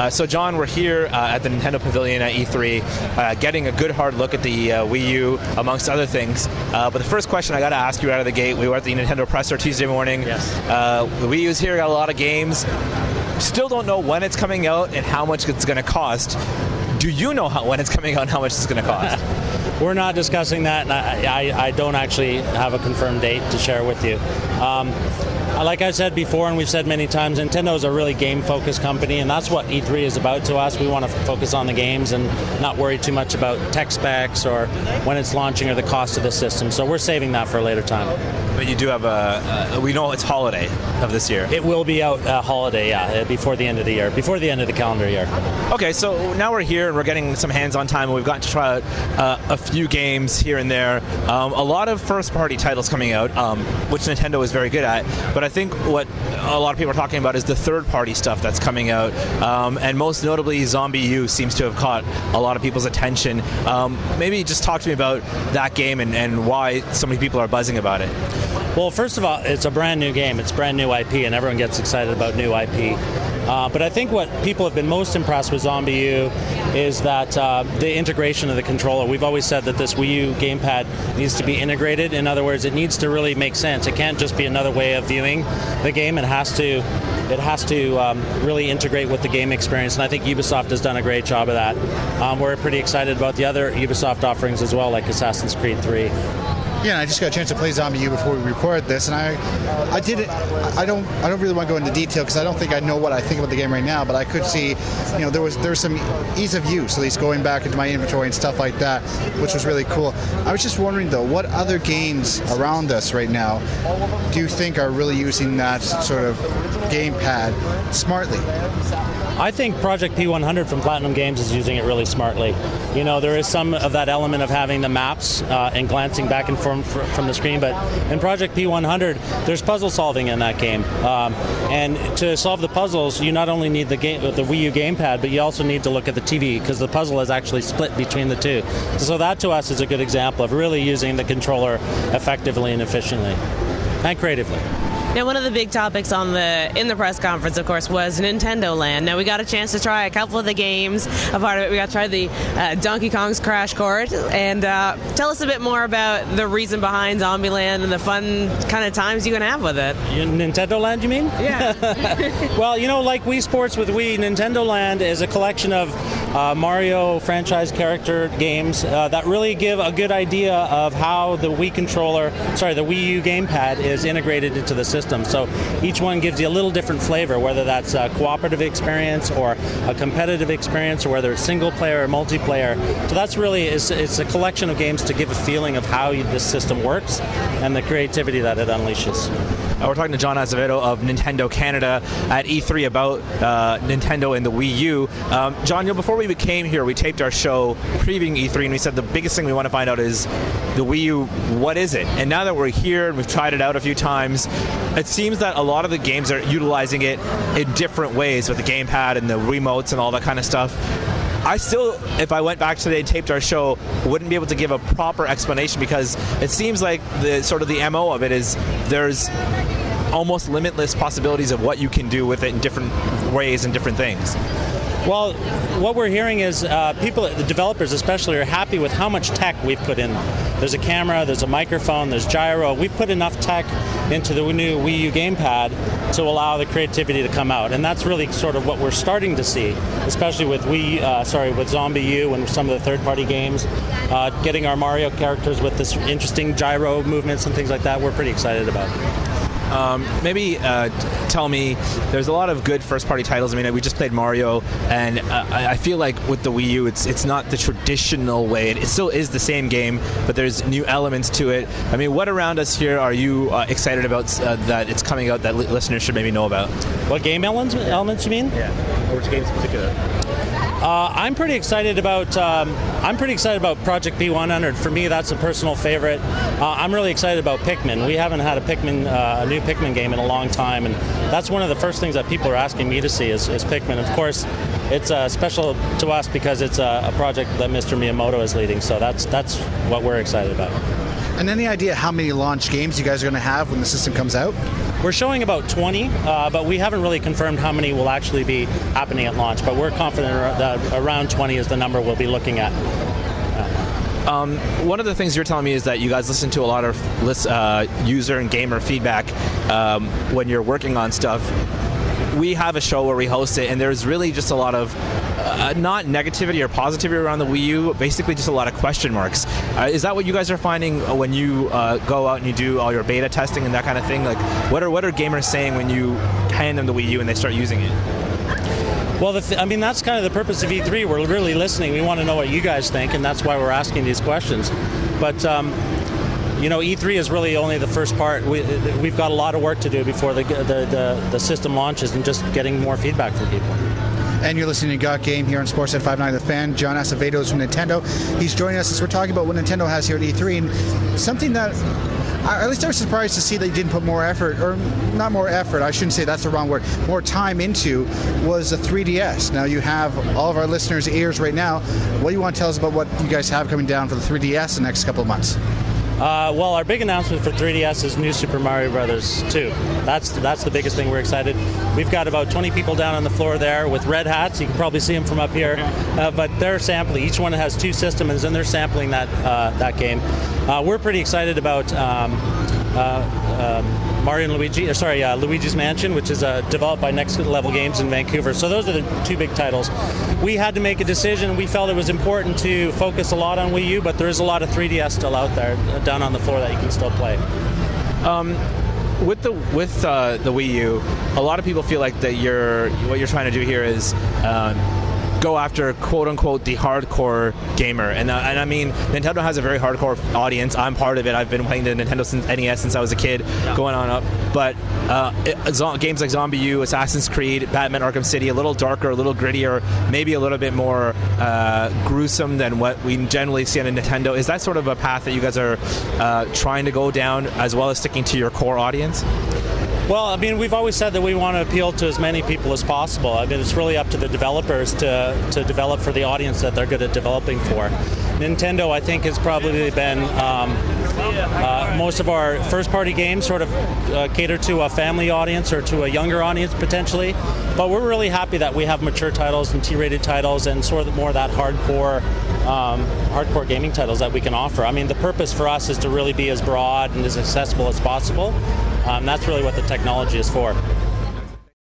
So John, we're here at the Nintendo Pavilion at E3, getting a good hard look at the Wii U, amongst other things. But the first question I got to ask you out of the gate, we were at the Nintendo presser Tuesday morning. Yes. The Wii U's here, got a lot of games. Still don't know when it's coming out and how much it's going to cost. Do you know when it's coming out and how much it's going to cost? We're not discussing that, and I don't actually have a confirmed date to share with you. Like I said before, and we've said many times, Nintendo is a really game-focused company, and that's what E3 is about to us. We want to focus on the games and not worry too much about tech specs or when it's launching or the cost of the system. So we're saving that for a later time. But you do have we know it's holiday of this year. It will be out holiday, yeah, before the end of the year, before the end of the calendar year. Okay, so now we're here and we're getting some hands-on time, and we've gotten to try out a few games here and there. A lot of first-party titles coming out, which Nintendo is very good at. But I think what a lot of people are talking about is the third-party stuff that's coming out, and most notably ZombiU seems to have caught a lot of people's attention. Maybe just talk to me about that game and why so many people are buzzing about it. Well, first of all, it's a brand new game. It's brand new IP, and everyone gets excited about new IP. But I think what people have been most impressed with ZombiU is that the integration of the controller. We've always said that this Wii U gamepad needs to be integrated. In other words, it needs to really make sense. It can't just be another way of viewing the game. It has to really integrate with the game experience, and I think Ubisoft has done a great job of that. We're pretty excited about the other Ubisoft offerings as well, like Assassin's Creed 3. Yeah, and I just got a chance to play ZombiU before we record this, and I did it. I don't really want to go into detail because I don't think I know what I think about the game right now. But I could see, there was some ease of use, at least going back into my inventory and stuff like that, which was really cool. I was just wondering though, what other games around us right now do you think are really using that sort of gamepad smartly? I think Project P100 from Platinum Games is using it really smartly. There is some of that element of having the maps and glancing back and forth from the screen, but in Project P100, there's puzzle solving in that game. And to solve the puzzles, you not only need the Wii U gamepad, but you also need to look at the TV because the puzzle is actually split between the two. So that to us is a good example of really using the controller effectively and efficiently and creatively. Now, one of the big topics in the press conference, of course, was Nintendo Land. Now, we got a chance to try a couple of the games. A part of it, we got to try the Donkey Kong's Crash Course. And tell us a bit more about the reason behind Zombieland and the fun kind of times you can have with it. Nintendo Land, you mean? Yeah. Well, like Wii Sports with Wii, Nintendo Land is a collection of Mario franchise character games that really give a good idea of how the Wii U gamepad is integrated into the system. So each one gives you a little different flavor, whether that's a cooperative experience or a competitive experience, or whether it's single player or multiplayer. So that's really, it's a collection of games to give a feeling of how this system works and the creativity that it unleashes. We're talking to John Azevedo of Nintendo Canada at E3 about Nintendo and the Wii U. John, before we came here, we taped our show previewing E3, and we said the biggest thing we want to find out is the Wii U, what is it? And now that we're here and we've tried it out a few times, it seems that a lot of the games are utilizing it in different ways with the gamepad and the remotes and all that kind of stuff. I still, if I went back today and taped our show, wouldn't be able to give a proper explanation because it seems like the MO of it is there's almost limitless possibilities of what you can do with it in different ways and different things. Well, what we're hearing is the developers especially, are happy with how much tech we've put in. There's a camera, there's a microphone, there's gyro. We've put enough tech into the new Wii U gamepad to allow the creativity to come out. And that's really sort of what we're starting to see, especially with with ZombiU and some of the third-party games. Getting our Mario characters with this interesting gyro movements and things like that, we're pretty excited about. Maybe tell me, there's a lot of good first-party titles. I mean, we just played Mario, and I feel like with the Wii U, it's not the traditional way. It still is the same game, but there's new elements to it. I mean, what around us here are you excited about that it's coming out that listeners should maybe know about? What game elements you mean? Yeah, or which games in particular? I'm pretty excited about Project P100. For me, that's a personal favorite. I'm really excited about Pikmin. We haven't had a new Pikmin game in a long time, and that's one of the first things that people are asking me to see is Pikmin. Of course, it's special to us because it's a project that Mr. Miyamoto is leading. So that's what we're excited about. And any idea how many launch games you guys are going to have when the system comes out? We're showing about 20, but we haven't really confirmed how many will actually be happening at launch. But we're confident that around 20 is the number we'll be looking at. One of the things you're telling me is that you guys listen to a lot of user and gamer feedback when you're working on stuff. We have a show where we host it, and there's really just a lot of not negativity or positivity around the Wii U, basically just a lot of question marks. Is that what you guys are finding when you go out and you do all your beta testing and that kind of thing? Like, what are gamers saying when you hand them the Wii U and they start using it? Well, that's kind of the purpose of E3. We're really listening. We want to know what you guys think, and that's why we're asking these questions. But E3 is really only the first part. We've got a lot of work to do before the system launches and just getting more feedback from people. And you're listening to Got Game here on Sportsnet 590 The Fan. John Acevedo is from Nintendo. He's joining us as we're talking about what Nintendo has here at E3, and something that at least I was surprised to see they didn't put more effort, or not more effort, I shouldn't say that's the wrong word, more time into was the 3DS. Now you have all of our listeners' ears right now. What do you want to tell us about what you guys have coming down for the 3DS the next couple of months? Well, our big announcement for 3DS is New Super Mario Brothers 2. That's the biggest thing. We're excited. We've got about 20 people down on the floor there with red hats. You can probably see them from up here. But they're sampling. Each one has 2 systems, and they're sampling that game. We're pretty excited about Luigi's Mansion, which is developed by Next Level Games in Vancouver. So those are the 2 big titles. We had to make a decision. We felt it was important to focus a lot on Wii U, but there is a lot of 3DS still out there down on the floor that you can still play. With the Wii U, a lot of people feel like that what you're trying to do here is go after quote unquote the hardcore gamer, and I mean Nintendo has a very hardcore audience. I'm part of it. I've been playing the Nintendo NES since I was a kid, going on up. But games like Zombie U, Assassin's Creed, Batman Arkham City, a little darker, a little grittier, maybe a little bit more gruesome than what we generally see on a Nintendo. Is that sort of a path that you guys are trying to go down, as well as sticking to your core audience? Well, I mean, we've always said that we want to appeal to as many people as possible. I mean, it's really up to the developers to develop for the audience that they're good at developing for. Nintendo, I think, has probably been most of our first-party games sort of cater to a family audience or to a younger audience potentially. But we're really happy that we have mature titles and T-rated titles and sort of more of that hardcore gaming titles that we can offer. I mean, the purpose for us is to really be as broad and as accessible as possible. That's really what the technology is for.